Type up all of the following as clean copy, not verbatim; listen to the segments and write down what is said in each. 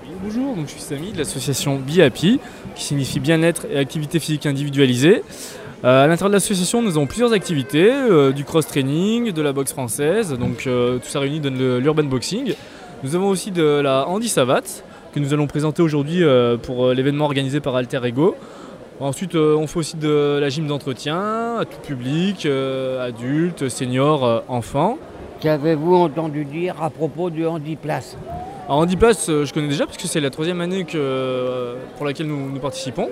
Oui, bonjour, donc je suis Samy de l'association BIAPI, qui signifie bien-être et activité physique individualisée. À l'intérieur de l'association, nous avons plusieurs activités, du cross-training, de la boxe française, donc tout ça réuni donne l'urban boxing. Nous avons aussi de la handi savate, que nous allons présenter aujourd'hui pour l'événement organisé par Alter Ego. Ensuite, on fait aussi de la gym d'entretien, à tout public, adultes, seniors, enfants. Qu'avez-vous entendu dire à propos du handiplace? Alors Handiplace, je connais déjà parce que c'est la troisième année pour laquelle nous participons.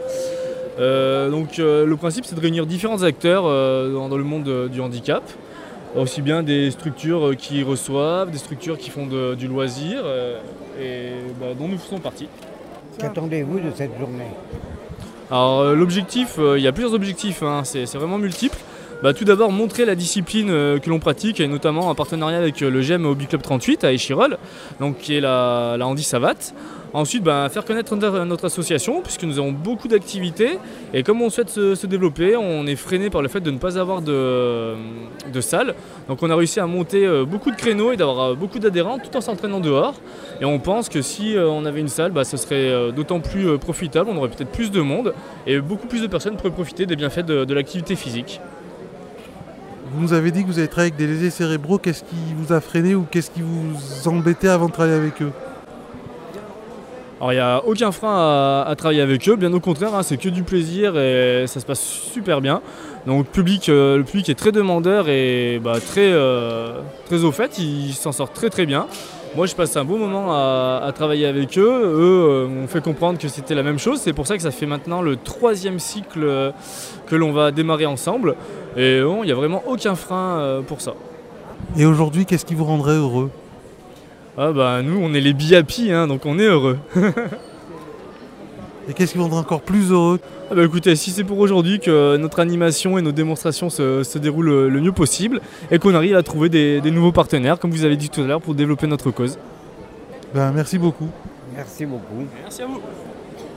Le principe, c'est de réunir différents acteurs dans le monde du handicap, aussi bien des structures qui reçoivent, des structures qui font du loisir, dont nous faisons partie. Qu'attendez-vous de cette journée? Alors l'objectif, il y a plusieurs objectifs, hein, c'est vraiment multiple. Tout d'abord montrer la discipline que l'on pratique, et notamment en partenariat avec le GEM Hobby Club 38 à Échirolles, donc qui est la handi savate. Ensuite, faire connaître notre association, puisque nous avons beaucoup d'activités, et comme on souhaite se développer, on est freiné par le fait de ne pas avoir de salle. Donc on a réussi à monter beaucoup de créneaux et d'avoir beaucoup d'adhérents tout en s'entraînant dehors. Et on pense que si on avait une salle, ce serait d'autant plus profitable, on aurait peut-être plus de monde, et beaucoup plus de personnes pourraient profiter des bienfaits de l'activité physique. Vous nous avez dit que vous avez travaillé avec des lésés cérébraux. Qu'est-ce qui vous a freiné ou qu'est-ce qui vous embêtait avant de travailler avec eux? Alors il n'y a aucun frein à travailler avec eux, bien au contraire, hein, c'est que du plaisir et ça se passe super bien. Donc le public est très demandeur et très au fait, il s'en sort très très bien. Moi je passe un bon moment à travailler avec eux, m'ont fait comprendre que c'était la même chose, c'est pour ça que ça fait maintenant le 3e cycle que l'on va démarrer ensemble. Et il n'y a vraiment aucun frein pour ça. Et aujourd'hui, qu'est-ce qui vous rendrait heureux? Nous on est les BIAPI, hein, donc on est heureux. Et qu'est-ce qui vous rendrait encore plus heureux? Écoutez, si c'est pour aujourd'hui que notre animation et nos démonstrations se déroulent le mieux possible et qu'on arrive à trouver des nouveaux partenaires, comme vous avez dit tout à l'heure, pour développer notre cause. Merci beaucoup. Merci beaucoup. Merci à vous.